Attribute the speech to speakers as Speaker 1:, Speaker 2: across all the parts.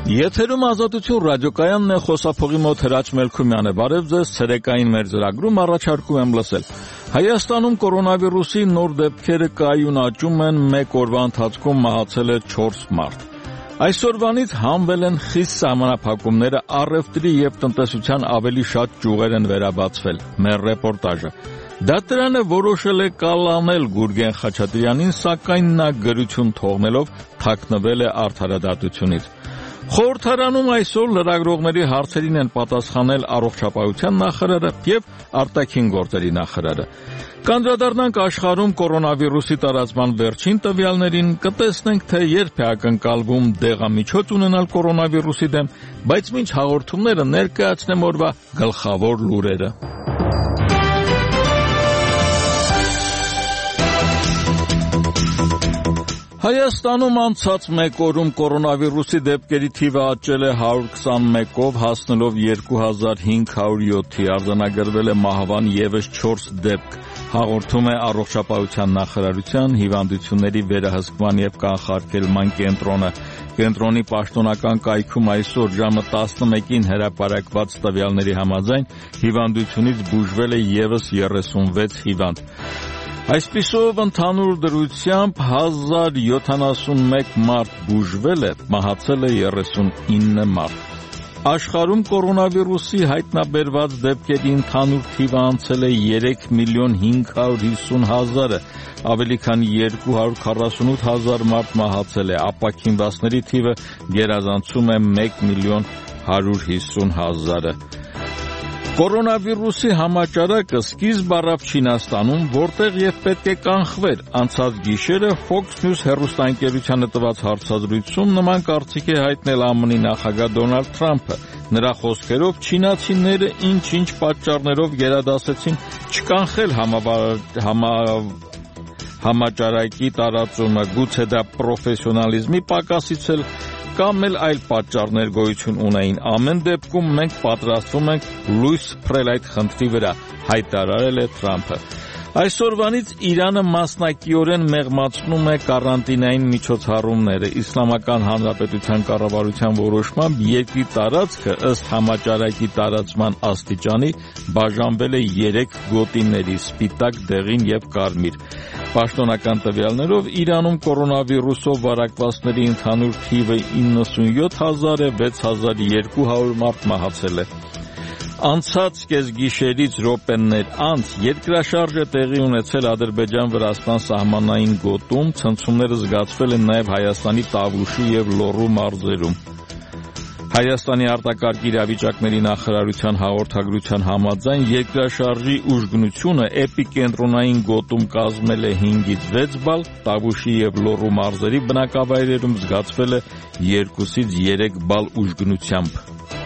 Speaker 1: Եթերում Ազատություն ռադիոկայանն է, խոսափողի մոտ Հրաչ Մելքումյանը։ Բարև ձեզ, ցերեկային մեր ծրագրում առաջարկում եմ լսել։ Հայաստանում կորոնավիրուսի նոր դեպքերը կայուն աճում են, մեկ օրվա ընթացքում մահացել է 4 մարդ։ Այսօրվանից հանվել են խիստ սահմանափակումները, առևտրի եւ տնտեսության ավելի շատ ճյուղեր են վերաբացվել։ Մեր ռեպորտաժը։ Դատարանը որոշել է կալանել Գուրգեն Խաչատրյանին, սակայն նա գրություն թողնելով թաքնվել է արդարադատությունից։ Խորհրդարանում այսօր լրագրողների հարցերին են պատասխանել առողջապահության նախարարը եւ արտաքին գործերի նախարարը։ Կանդրադառնանք աշխարհում կորոնավիրուսի տարածման վերջին տվյալներին, կտեսնենք, թե երբ է ակնկալվում դեղամիջոց ունենալ կորոնավիրուսի դեմ, բայց մինչ հաղորդումները ներկայացնեմ օրվա գլխավոր լուրերը։ Հայաստանում անցած մեկ օրում կորոնավիրուսի դեպքերի թիվը աճել է 121-ով, հասնելով 2507-ի, արձանագրվել է մահվան ևս 4 դեպք, հաղորդում է առողջապահության նախարարության հիվանդությունների վերահսկման եւ կանխարգելման կենտրոնը։ Կենտրոնի պաշտոնական կայքում այսօր ժամը 11-ին հրապարակված տվյալների համաձայն հիվանդությունից բուժվել է ևս 36 հիվանդ։ Այսպիսով ընդհանուր դրությամբ 1071 մարդ բուժվել է, մահացել է 39 մարդ։ Աշխարհում կորոնավիրուսի հայտնաբերված դեպքերի ընդհանուր թիվը անցել է 3.550.000-ը, ավելի քան 248,000 մարդ մահացել է, ապաքինվածների թիվը գերազանցում է 1.150.000-ը։ Կորոնավիրուսի համաճարակը սկիզբ առավ Չինաստանում, որտեղ եւ պետք է կանխվեր։ Անցած գիշերը Fox News հեռուստաընկերությանը տված հարցազրույցում նման կարծիք է հայտնել ԱՄՆ-ի նախագահ Դոնալդ Թրամփը։ Նրա խոսքերով չինացիները ինչ-ինչ պատճառներով գերադասեցին չկանխել համաճարակի տարածումը, գուցե դա պրոֆեսիոնալիզմի պակասից էլ կամ էլ այլ պատճառներ գոյություն ունեին։ Ամեն դեպքում մենք պատրաստվում ենք լույս սփռել այդ խնդրի վրա, հայտարարել է Թրամփը։ Այսօրվանից Իրանը մասնակիորեն մեղմացնում է կարանտինային միջոցառումները։ Իսլամական Հանրապետության կառավարության որոշմամբ երկրի տարածքը ըստ համաճարակի տարածման աստիճանի բաժանվել է 3 գոտիների՝ սպիտակ, դեղին եւ կարմիր։ Պաշտոնական տվյալներով Իրանում կորոնավիրուսով վարակվածների ընդհանուր թիվը 97,000 է, 6200 մարդ մահացել է։ Անցած կեսգիշերից րոպեներ անց երկրաշարժ է տեղի ունեցել Ադրբեջան-Վրաստան սահմանային գոտում, ցնցումները զգացվել են նաև Հայաստանի Տավուշի եւ Լոռու մարզերում։ Հայաստանի արտակարգ իրավիճակների նախարարության հաղորդագրության համաձայն երկրաշարժի ուժգնությունը էպիկենտրոնային գոտում կազմել է 5-ից 6 բալ, Տավուշի եւ Լոռու մարզերի բնակավայրերում զգացվել է 2-ից 3 բալ ուժգնությամբ։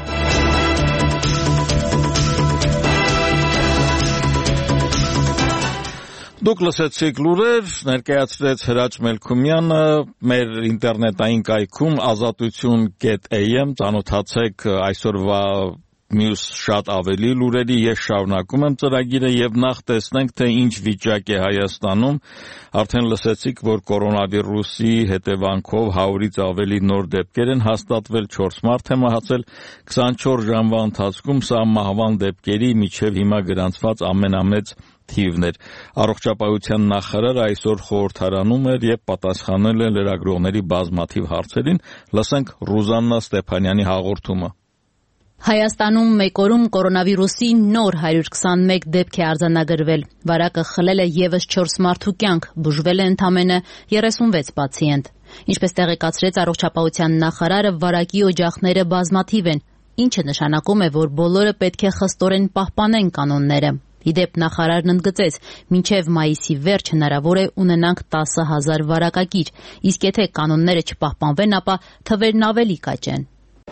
Speaker 1: Դուք լսեցիք լուրեր, ներկայացրեց Հրաչ Մելքումյանը, մեր ինտերնետային կայքում azatutun.am, ծանոթացեք այսօրվա մյուս շատ ավելի լուրերի։ Ես շարունակում եմ ծրագիրը եւ նախ տեսնենք, թե ինչ վիճակ է Հայաստանում։ Արդեն լսեցիք, որ կորոնավիրուսի հետևանքով 100-ից ավելի նոր դեպքեր են հաստատվել, 4 մարդ է մահացել 24 ժամվա ընթացքում, սա մահվան դեպքերի միջև հիմա գրանցված ամենամեծ թիվն էր։ Առողջապահության նախարարը այսօր խորհրդարանում էր եւ պատասխանել է լրագրողների բազմաթիվ հարցերին։ Լսենք Ռուզաննա Ստեփանյանի հաղորդումը։
Speaker 2: Հայաստանում մեկ օրում կորոնավիրուսի նոր 121 դեպք է արձանագրվել։ Վարակը խլել է ևս 4 մարդու կյանք, բուժվել է ընդամենը 36 պացիենտ։ Ինչպես տեղեկացրեց առողջապահության նախարարը, վարակի օջախները բազմաթիվ են, ինչը նշանակում է, որ բոլորը պետք է խստորեն պահպանեն կանոնները։ Իդեպ նախարարն ընդգծեց, մինչև մայիսի վերջ հնարավոր է ունենանք 10,000 վարակակիր, իսկ եթե կանոնները չպահպանվեն, ապա թվերն ավելի կաճեն։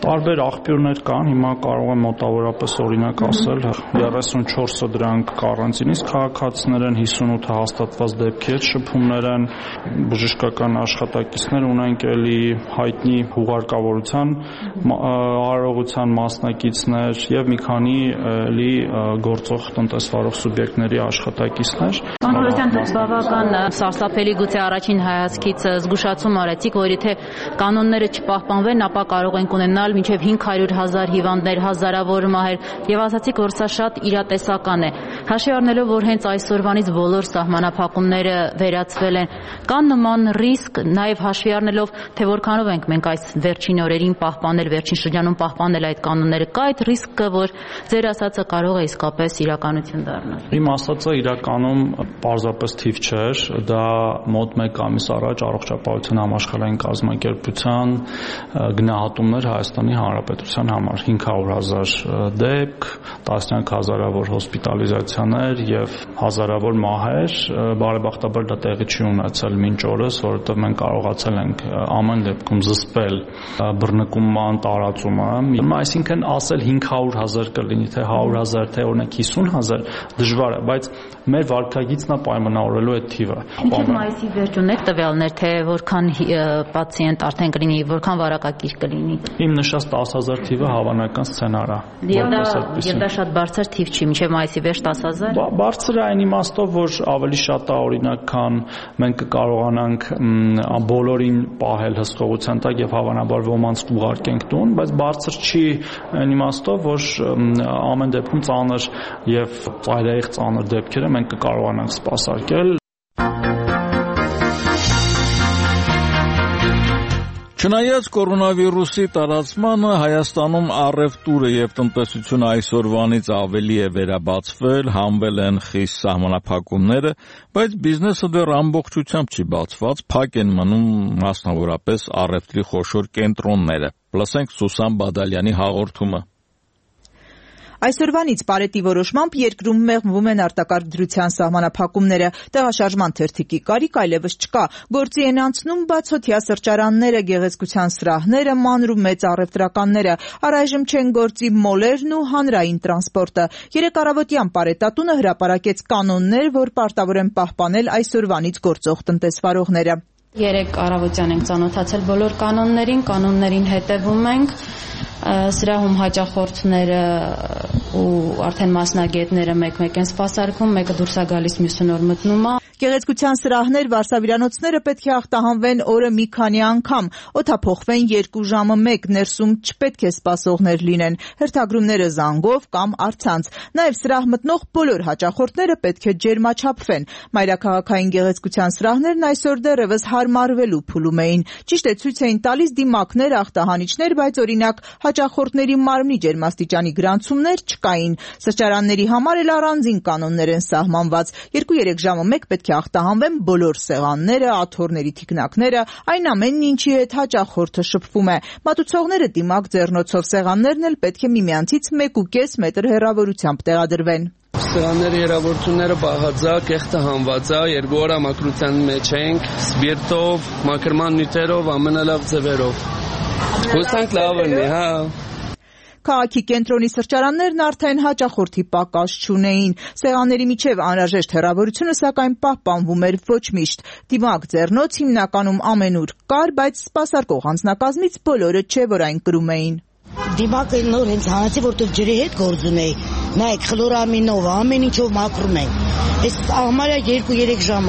Speaker 3: Տարբեր աղբյուրներ կան, հիմա կարող եմ մոտավորապես օրինակ ասել 34-ը դրանք կարանտինից քաղաքացիներ են, 58-ը հաստատված դեպքեր, շփումներ են, բժշկական աշխատակիցներ ունենք, էլի հայտնի հուղարկավորության արարողության մասնակիցներ եւ մի քանի էլի գործող տնտեսվարող սուբյեկտների աշխատակիցներ։
Speaker 2: Կանոնության բավական սարսափելի գուցե առաջին հայացքից զգուշացում արեցիք, որ եթե կանոնները չպահպանվեն, ապա կարող ենք ունենալ մինչև 500,000 հիվանդներ, հազարավոր մահեր եւ ասացիք, որ սա շատ իրատեսական է։ Հաշվի առնելով, որ հենց այսօրվանից բոլոր սահմանափակումները վերացվել են, կան նման ռիսկ, նաեւ հաշվի առնելով, թե որքանով ենք մենք այս վերջին օրերին պահպանել, վերջին շրջանում պահպանել այդ կանոնները, կա այդ ռիսկը, որ ձեր ասածը կարող է իսկապես իրականություն դառնալ։
Speaker 3: Իմ ասածը իրականում պարզապես թիվ չէր, դա մոտ 1 ամիս առաջ Առողջապահության համաշխարհային կազմակերպության գնահատումներ Հայաստանի Հանրապետության համար 500,000 դեպք, տասնյակ հազարավոր հոսպիտալիզացիաներ եւ հազարավոր մահեր, բարեբախտաբար դա տեղի չի ունեցել մինչ օրս, որովհետեւ մենք կարողացել ենք ամեն դեպքում զսպել բռնկումման տարածումը, այսինքն ասել 500,000 կլինի, թե 100,000, թե օրինակ 50,000 դժվար է, բայց մեր վարկագիծն է պայմանավորելու այդ թիվը։
Speaker 2: Մինչև մայիսի վերջ ունեք տվյալներ, թե որքան պացիենտ արդեն կլինի, որքան վարակագիր կլինի։
Speaker 3: Իմ նշած 10,000 թիվը հավանական սցենար է։
Speaker 2: Եվ դա շատ բարձր թիվ չի, մինչև մայիսի վերջ 10,000։
Speaker 3: Բարձր է այն իմաստով, որ ավելի շատ է օրինակ, քան մենք կկարողանանք բոլորին պահել հսկողության տակ եւ հավանաբար ոմանց ուղարկենք տուն, բայց բարձր չի այն իմաստով, որ ամեն դեպքում ծանր եւ ծայրահեղ ծանր դեպքերը մենք կկարողանանք սպասարկել։
Speaker 1: Չնայած կորոնավիրուսի տարածմանը Հայաստանում առևտուրը եւ տնտեսությունը այսօրվանից ավելի է վերաբացվել, հանվել են խիստ սահմանափակումները, բայց բիզնեսը դեռ ամբողջությամբ չի բացված, փակ են մնում մասնավորապես առևտրի խոշոր կենտրոնները։ Լսենք Սուսան Բադալյանի հաղորդումը։
Speaker 4: Այսօրվանից Պարետի որոշմամբ երկրում մեղմվում են արտակարգ դրության սահմանափակումները, տեղաշարժման թերթիկի կարիք այլևս չկա, գործի են անցնում բացօթյա սրճարանները, գեղեցկության սրահները, մանր ու մեծ առևտրականները, առայժմ չեն գործի մոլերն ու հանրային տրանսպորտը։ Երեկ առավոտյան Պարետատունը հրապարակեց կանոններ, որ պարտավոր են պահպանել այսօրվանից գործող տնտեսվարողները։
Speaker 5: Երեկ առավոտյան ենք ծանոթացել բոլոր կանոններին հետևում ենք, սրահում հաճախորդները ու արդեն մասնագետները մեկ-մեկ են սպասարկում, մեկը դուրս է գալիս, մյուսը նոր մտնում է։
Speaker 4: Գեղեցկության սրահներ, վարսավիրանոցները պետք է ախտահանվեն օրը մի քանի անգամ, օդափոխվեն 2 ժամը 1, ներսում չպետք է սպասողներ լինեն, հերթագրումները զանգով կամ առցանց։ Նաև սրահ մտնող բոլոր հաճախորդները պետք է ջերմաչափվեն։ Մայրաքաղաքային գեղեցկության սրահներն այսօր դեռևս հարմարվելու փուլում էին։ Ճիշտ է, ցույց էին տալիս դիմակներ, ախտահանիչներ, բայց օրինակ հաճախորդների մարմնի ջերմաստիճանի գրանցումներ չկային։ Սրճարանների համար էլ առանձին կանոններ են սահմանված։ 2-3 ժամը 1 պետք է ախտահանվեն բոլոր սեղանները, աթոռների թիկնակները, այն ամենն, ինչի հետ հաճախորդը շփվում է։ Մատուցողները դիմակ ձեռնոցով սեղաններն էլ պետք է միմյանցից 1.5 մետր հեռավորությամբ տեղադրվեն։
Speaker 6: Սեղանների հեռավորությունները բաղաձակ, կեղտը հանված է, 2 օր մաքրության մեջ ենք, սպիրտով, մաքրման նյութերով, ամենալավ ձևերով։ Հուսանք լավ լինի, հա։
Speaker 4: Քաղաքի կենտրոնի սրճարաններն արդեն հաճախորդի պակաս չունեին։ Սեղանների միջև անհրաժեշտ հեռավորությունը սակայն պահպանվում էր ոչ միշտ։ Դիմակ ձեռնոց հիմնականում ամենուր կար, բայց սպասարկող անձնակազմից բոլորը չէ, որ այն կրում էին։
Speaker 7: Դիմակը նոր հենց հանեցի, որտեղ ջրի հետ գործ ունեի։ Նայեք, խլորամինով, ամեն ինչով մաքրում ենք։ Այս համարյա 2-3 ժամ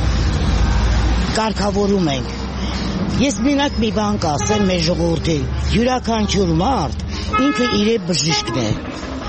Speaker 7: կարգավորում ենք։ Ես մենակ մի բան կասեմ մեր ժողովրդին, յուրաքանչյուր մարդ ինքը իր բժիշկն է։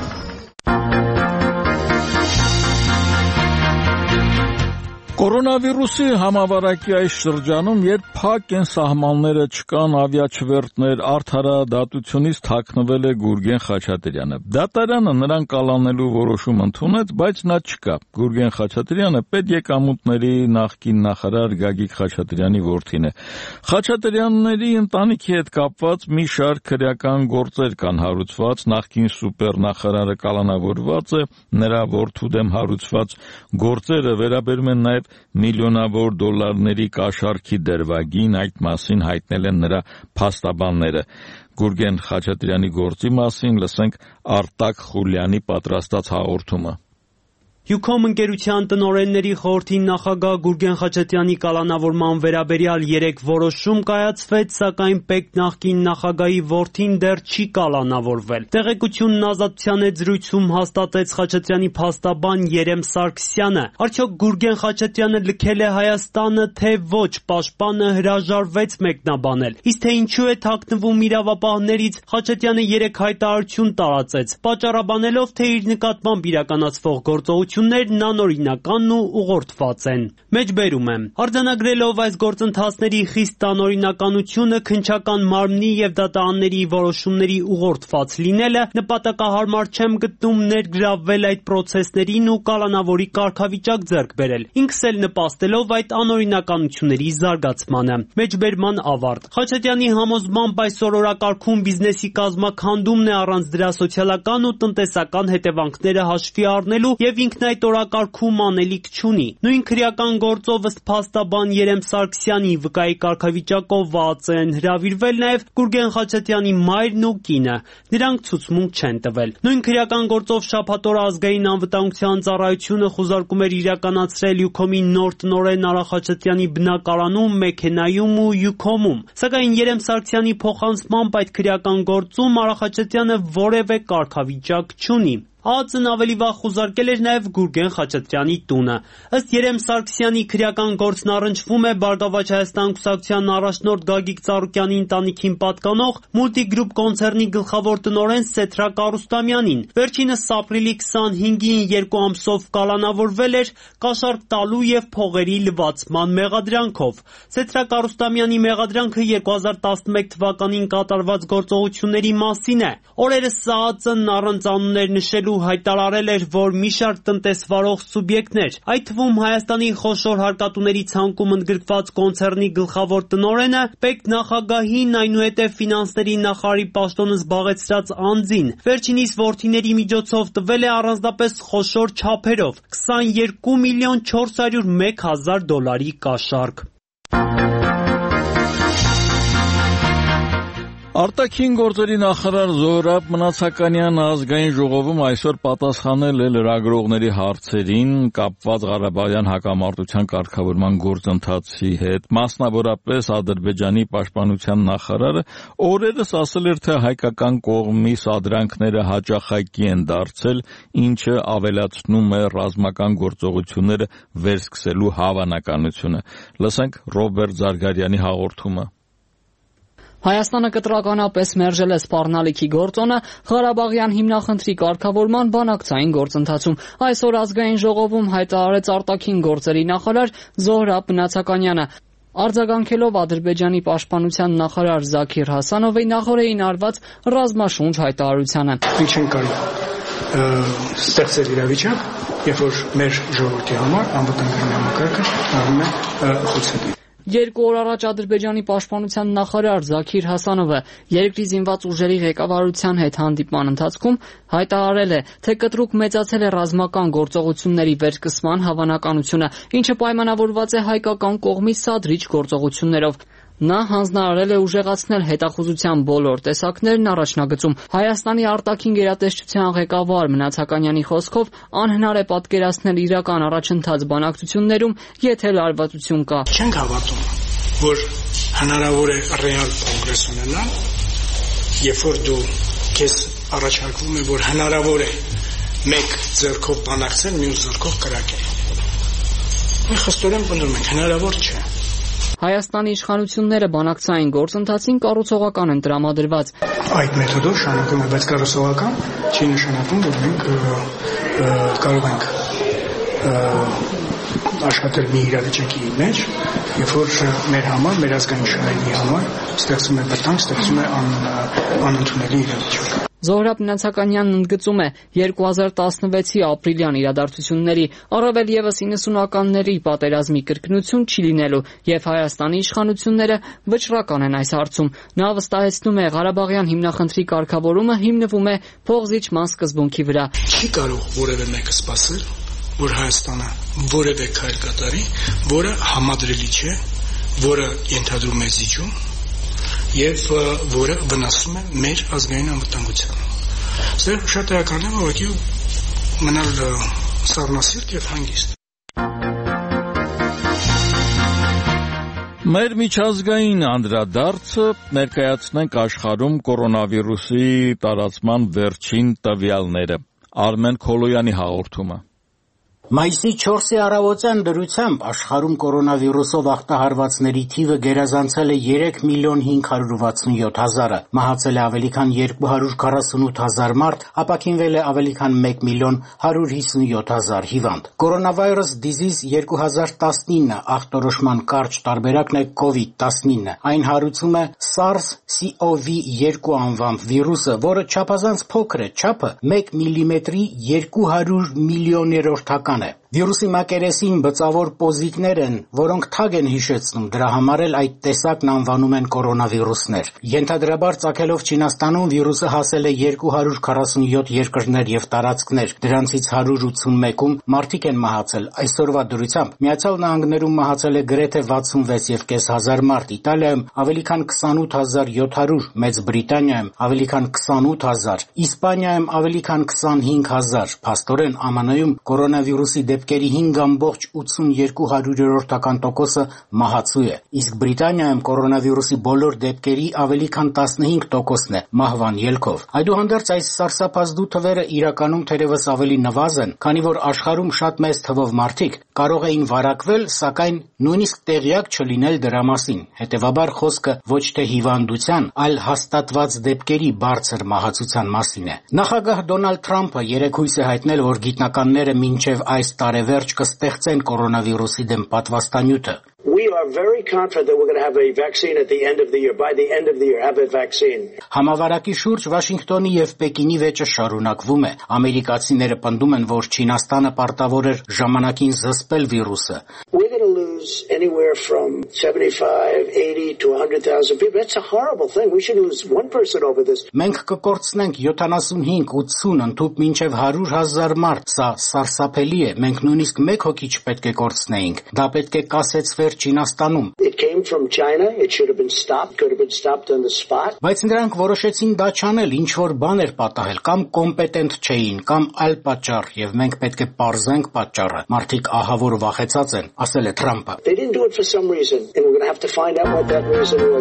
Speaker 1: Կորոնավիրուսի համավարակի այս շրջանում, երբ փակ են սահմանները, չկան ավիաչվերթներ, արդարադատությունից թաքնվել է Գուրգեն Խաչատրյանը։ Դատարանը նրան կալանելու որոշում ընդունեց, բայց նա չկա։ Գուրգեն Խաչատրյանը պետեկամուտների նախկին նախարար Գագիկ Խաչատրյանի որդին է։ Խաչատրյանների ընտանիքի հետ կապված մի շարք քրեական գործեր կան հարուցված, նախկին սուպերնախարարը կալանավորված է, նրա որդու դեմ հարուցված գործերը վերաբերում են նաև միլիոնավոր դոլարների կաշառքի դրվագին, այդ մասին հայտնել են նրա փաստաբանները։ Գուրգեն Խաչատրյանի գործի մասին լսենք Արտակ Խուլյանի պատրաստած հաղորդումը։
Speaker 8: Յուքոմ ընկերության տնօրենների խորհրդի նախագահ Գուրգեն Խաչատրյանի կալանավորման վերաբերյալ 3 որոշում կայացվեց, սակայն ՊԵԿ նախկին նախագահի որդին դեռ չի կալանավորվել։ Տեղեկությունն Ազատության հետ զրույցում հաստատեց Խաչատրյանի փաստաբան Երեմ Սարգսյանը։ Արդյոք Գուրգեն Խաչատրյանը լքել է Հայաստանը, թե ոչ, պաշտպանը հրաժարվեց մեկնաբանել։ Իսկ թե ինչու է թաքնվում իրավապահներից, Խաչատրյանը 3 հայտարարություն տարածեց, պատճառաբանելով, թե իր նկատմամբ իրականացվող գործողություններն անօրինական ու ուղղորդված են։ Մեջբերում եմ. արձանագրելով այս գործընթացների խիստ անօրինականությունը, քննչական մարմնի եւ դատարանների որոշումների ուղղորդված լինելը, նպատակահարմար չեմ գտնում ներգրավվել այդ process-ներին ու կալանավորի կարգավիճակ ձեռք բերել, ինքս էլ նպաստելով այդ անօրինականությունների զարգացմանը։ Մեջբերման ավարտ։ Խաչատրյանի համոզմամբ այսօր օրակարգում բիզնեսի կազմաքանդումն է առանց դրա սոցիալական ու տնտեսական հետևանքները հաշվի առնելու եւ ինքն այդ օրակարգում անելիք չունի։ Նույն քրեական գործով ըստ փաստաբան Երեմ Սարգսյանի վկայի կարգավիճակով ՎԱԱԾ են հրավիրվել նաեւ Գուրգեն Խաչատրյանի մայրն ու կինը։ Նրանք ցուցմունք չեն տվել։ Նույն քրեական գործով շաբաթ օրը ազգային անվտանգության ծառայությունը խուզարկում էր իրականացրել Յուքոմի նոր տնօրեն Արա Խաչատրյանի բնակարանում, մեքենայում ու Յուքոմում։ Սակայն Երեմ Սարգսյանի փոխանցմամբ այդ քրեական գործում Արա Խաչատրյանը որևէ կարգավիճակ չունի։ ԱԱԾ-ն ավելի վաղ խուզարկել էր նաև Գուրգեն Խաչատրյանի տունը։ Ըստ Երեմ Սարգսյանի քրեական գործն առնչվում է Բարգավաճ Հայաստան կուսակցության առաջնորդ Գագիկ Ծառուկյանի ընտանիքին պատկանող Multigroup կոնցեռնի գլխավոր տնօրեն Սեթրակ Արուստամյանին։ Վերջինս ապրիլի 25-ին 2 ամսով կալանավորվել էր կաշառք տալու եւ փողերի լվացման մեղադրանքով։ Սեթրակ Արուստամյանի մեղադրանքը 2011 թվականին կատարված գործողությունների մասին է։ Օրերս ԱԱԾ-ն առանց անուններ նշելու հայտարարել էր, որ մի շարք տնտեսվարող սուբյեկտներ, այդ թվում Հայաստանի խոշոր հարկատուների ցանկում ընդգրկված կոնցեռնի գլխավոր տնօրենը, ՊԵԿ նախագահին, այնուհետև ֆինանսների նախարարի պաշտոնը զբաղեցրած անձին, վերջինիս որդիների միջոցով տվել է առանձնապես խոշոր չափերով 22 միլիոն 401 հազար դոլարի կաշառք։
Speaker 1: Արտաքին գործերի նախարար Զոհրաբ Մնացականյանը ազգային ժողովում այսօր պատասխանել է լրագրողների հարցերին կապված Ղարաբաղյան հակամարտության կարգավորման գործընթացի հետ։ Մասնավորապես Ադրբեջանի պաշտպանության նախարարը օրերս ասել էր, թե հայկական կողմի սադրանքները հաճախակի են դարձել, ինչը ավելացնում է ռազմական գործողությունները վերսկսելու հավանականությունը։ Լսենք Ռոբերտ Զարգարյանի հաղորդումը։
Speaker 9: Հայաստանը կտրականապես մերժել է սպառնալիքի գործոնը Ղարաբաղյան հիմնախնդրի կարգավորման բանակցային գործընթացում։ Այսօր ազգային ժողովում հայտարարեց արտաքին գործերի նախարար Զոհրաբ Մնացականյանը։ Արձագանքելով Ադրբեջանի պաշտպանության նախարար Զաքիր Հասանովի նախորդին արված ռազմաշունչ հայտարարությանը։
Speaker 10: Ինչ են կարող ստեղծել իրավիճակ, երբ որ մեր ժողովրդի համար անվտանգային համակարգը դառնում է խոցելի։
Speaker 9: 2 օր առաջ Ադրբեջանի պաշտպանության նախարար Զաքիր Հասանովը երկրի զինված ուժերի ղեկավարության հետ հանդիպման ընթացքում հայտարարել է, թե կտրուկ մեծացել է ռազմական գործողությունների վերսկսման հավանականությունը, ինչը պայմանավորված է հայկական կողմի սադրիչ գործողություններով։ Նա հանձնարարել է ուժեղացնել հետախուզության բոլոր տեսակներն առաջնագծում։ Հայաստանի արտաքին գերատեսչության ղեկավար Մնացականյանի խոսքով անհնար է պատկերացնել իրական առաջընթաց բանակցություններում, եթե լարվածություն կա։
Speaker 10: Չենք հավատում, որ հնարավոր է ռեալ կոնգրես ունենալ, երբ որ դու քեզ առաջարկվում է, որ հնարավոր է մեկ ձեռքով բանակցել, մյուս ձեռքով կրակել։ Մենք խստորեն պնդում ենք, հնարավոր չէ։
Speaker 9: Հայաստանի իշխանությունները բանակցային գործընթացին կառուցողական են տրամադրված։
Speaker 10: Այդ մեթոդով շարունակում է, բայց կառուցողական չի նշանակում, որ մենք կարող ենք աշխատել մի իրավիճակի մեջ, երբ որ մեր համար, մեր ազգային շահերի համար ստեղծում է վտանգ, ստեղծում է անընդունելի իրավիճակ։
Speaker 9: Զոհրաբ Մնացականյանն ընդգծում է 2016-ի ապրիլյան իրադարձությունների, առավել ևս 90-ականների պատերազմի կրկնություն չի լինելու եւ Հայաստանի իշխանությունները վճռական են այս հարցում։ Նա վստահեցնում է, Ղարաբաղյան հիմնախնդրի կարգավորումը հիմնվում է փողզիջման սկզբունքի վրա։
Speaker 10: Չի կարող որևէ մեկը սպասել, որ Հայաստանը որևէ քայլ կատարի, որը համադրելի չէ, որը ենթադրում է զիջում եւ որը վնասում է մեր ազգային անվտանգությանը։ Սա շատ էական է, ուղղակի մնալ սառնասիրտ եւ հանգիստ։
Speaker 1: Մեր միջազգային անդրադարձը ներկայացնենք աշխարհում կորոնավիրուսի տարածման վերջին տվյալները։ Արմեն Քոլոյանի հաղորդումը։
Speaker 11: Մայիսի 4-ի առավոտյան դրությամբ աշխարհում կորոնավիրուսով ախտահարվածների թիվը գերազանցել է 3.567.000-ը, մահացել է ավելի քան 248,000 մարդ, ապաքինվել է ավելի քան 1.157.000 հիվանդ։ Coronavirus Disease 2019 ախտորոշման կարճ տարբերակն է COVID-19։ Այն հարուցում է SARS-CoV-2 անվամբ վիրուսը, որը չափազանց փոքր է, չափը 1 մմ-ի 200 միլիոներորդական է։ Վիրուսի մակերեսին բծավոր պոզիկներ են, որոնք թագ են հիշեցնում, դրա համար էլ այդ տեսակն անվանում են կորոնավիրուսներ։ Ենթադրաբար ծագելով Չինաստանում վիրուսը հասել է 247 երկրներ եւ տարածքներ, դրանցից 181-ում մարդիկ են մահացել, այսօրվա դրությամբ։ Միացյալ Նահանգներում մահացել է գրեթե 66,500 մարդ, Իտալիայում ավելի քան 28,700, Մեծ Բրիտանիայում ավելի քան 28,000, Իսպանիայում ավելի քան 25,000, փաստորեն ԱՄՆ-ում կորոնավիրուսի դեպքերի 5.82%-ը մահացու է, իսկ Բրիտանիայում կորոնավիրուսի բոլոր դեպքերի ավելի քան 15%-ն է մահվան ելքով։ Այդուհանդերձ այս սարսափազդու թվերը իրականում թերևս ավելի նվազ են, քանի որ աշխարհում շատ մեծ թվով մարդիկ կարող էին վարակվել, սակայն նույնիսկ տեղյակ չլինել դրա մասին։ Հետևաբար խոսքը ոչ թե հիվանդության, այլ հաստատված դեպքերի բարձր մահացության մասին է։ Նախագահ Դոնալդ Թրամփը երեկ հույս է հայտնել, որ գիտնականները մինչև այս տարեվերջ կստեղծեն կորոնավիրուսի դեմ պատվաստանյութը։
Speaker 12: We are very confident that we're going to have a vaccine at the end of the year. By the end of the year, have a vaccine.
Speaker 11: Համավարակի շուրջ Վաշինգտոնի եւ Պեկինի վեճը շարունակվում է։ Ամերիկացիները պնդում են, որ Չինաստանը պարտավոր էր ժամանակին զսպել վիրուսը։
Speaker 12: We're going to lose anywhere from 75, 80 to 100,000 people. That's a horrible thing. We should lose one person over this.
Speaker 11: Մենք կկորցնենք 75-80 ընդհուպ մինչև 100,000 մարդ։ Սա սարսափելի է։ Մենք նույնիսկ մեկ հոգի չպետք է կորցնեինք։ Դա պետք է կասեցվեր Չինաստանում։
Speaker 12: It came from China. It should have been stopped. Could have been stopped on the spot.
Speaker 11: Բայց նրանք որոշեցին դա չանել, ինչ որ բան էր պատահել, կամ կոմպետենտ չէին, կամ այլ պատճառ, եւ մենք պետք է պարզենք պատճառը։ Մարդիկ ահավոր վախեցած են, ասել է Թրամփը։
Speaker 12: They didn't do it for some reason, and we're going to have to find out what that reason was.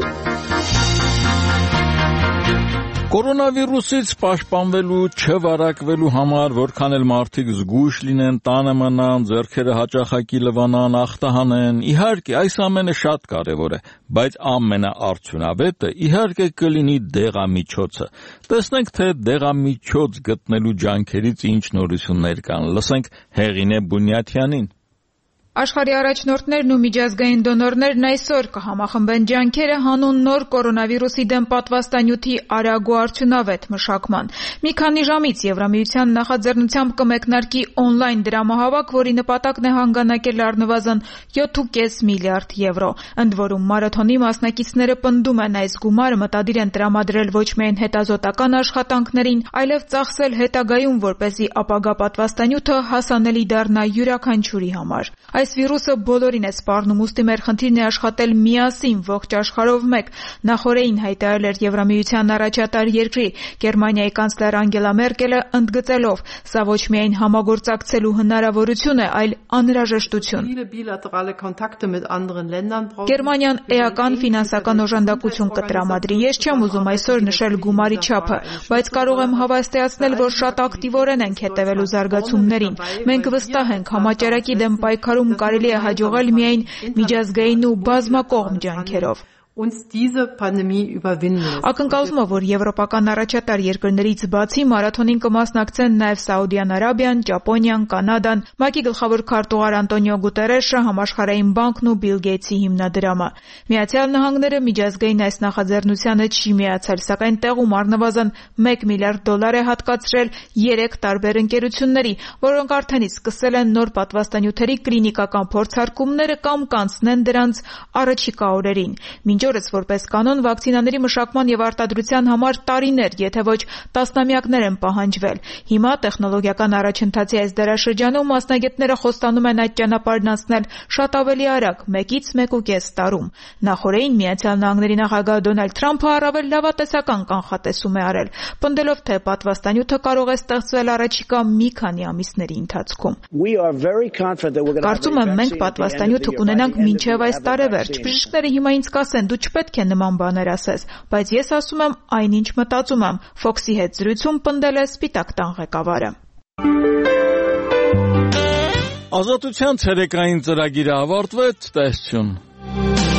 Speaker 1: Կորոնավիրուսից պաշտպանվելու, չվարակվելու համար որքան էլ մարդիկ զգույշ լինեն, տանը մնան, ձեռքերը հաճախակի լվանան, ախտահանեն, իհարկե այս ամենը շատ կարևոր է, բայց ամենաարդյունավետը իհարկե կլինի դեղամիջոցը։ Տեսնենք, թե դեղամիջոց գտնելու ջանքերից ինչ նորություններ կան։ Լսենք Հեղինե Բունյաթյանին։
Speaker 13: Աշխարհի առաջնորդներն ու միջազգային դոնորներն այսօր կհամախմբեն ջանքերը հանուն նոր կորոնավիրուսի դեմ պատվաստանյութի արագ ու արդյունավետ մշակման։ Մի քանի ժամից Եվրամիության նախաձեռնությամբ կմեկնարկի օնլայն դրամահավաք, որի նպատակն է հանգանակել առնվազն 7.5 միլիարդ եվրո։ Ընդ որում մարաթոնի մասնակիցները պնդում են, այս գումարը մտադիր են տրամադրել ոչ միայն հետազոտական աշխատանքներին, այլև ծախսել հետագայում, որպեսզի ապագա պատվաստանյութը հասանելի դառնա յուրաքանչյուրի համար։ Այս վիրուսը բոլորին է սպառնում, ուստի մեր խնդիրն է աշխատել միասին, ողջ աշխարհով մեկ։ Նախորդին հայտարարել էր Եվրամիության առաջատար երկրի Գերմանիայի կանցլեր Անգելա Մերկելը, ընդգծելով, սա ոչ միայն համագործակցելու հնարավորություն է, այլ անհրաժեշտություն։ Գերմանիան էական ֆինանսական օժանդակություն կտրամադրի։ Ես չեմ ուզում այսօր նշել գումարի չափը, բայց կարող եմ հավաստիացնել, որ շատ ակտիվորեն ենք հետևելու զարգացումներին։ Մենք վստահ ենք, համաճարակի դեմ պայքարում կարելի է հաջողել միայն միջազգային ու բազմակողմ ջանքերով։ Ակնկալվում է, որ եվրոպական առաջատար երկրներից բացի մարաթոնին կմասնակցեն նաև Սաուդյան Արաբիան, Ճապոնիան, Կանադան, ՄԱԿ-ի գլխավոր քարտուղար Անտոնիո Գուտերեշը, Համաշխարհային բանկն ու Բիլ Գեյթսի հիմնադրամը։ Միացյալ Նահանգները միջազգային այս նախաձեռնությանը չի միացել, սակայն տեղում առնվազն $1 միլիարդ է հատկացրել 3 տարբեր ընկերությունների, որոնք արդեն իսկ սկսել են նոր պատվաստանյութերի կլինիկական փորձարկումները կամ կանցնեն դրանց առաջիկա օրերին։ Մինչ օրս որպես կանոն վակցինաների մշակման եւ արտադրության համար տարիներ, եթե ոչ տասնամյակներ են պահանջվել։ Հիմա տեխնոլոգիական առաջընթացի այս դարաշրջանում մասնագետները խոստանում են այդ ճանապարհն անցնել շատ ավելի արագ, 1-ից 1.5 տարում։ Նախորդին Միացյալ Նահանգների նախագահ Դոնալդ Թրամփը առավել լավատեսական կանխատեսում է արել, պնդելով, թե պատվաստանյութը կարող է ստեղծվել առաջիկա մի քանի ամիսների ընթացքում։ Կարծում եմ, մենք պատվաստանյութը կունենանք մինչև այս տարեվերջ։ Բժիշկները հիմա ինձ կասեն, դու չպետք է նման բաներ ասես, բայց ես ասում եմ այնինչ մտածում եմ, Fox-ի հետ զրույցում պնդել է Սպիտակ տան ղեկավարը։
Speaker 1: Ազատության ցերեկային ծրագիրը ավարտվեց, տեսություն։